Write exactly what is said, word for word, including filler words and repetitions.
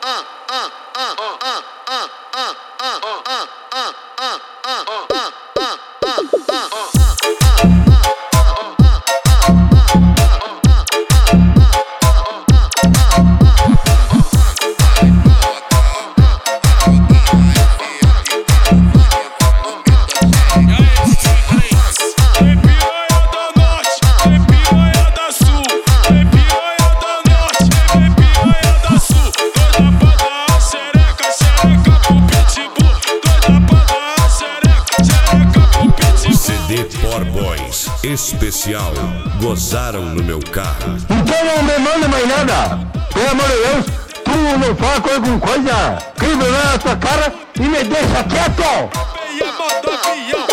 Boys especial, gozaram no meu carro. Então não me manda mais nada, pelo amor de Deus. Tu não fala coisa com coisa, que vergonha na tua cara e me deixa quieto.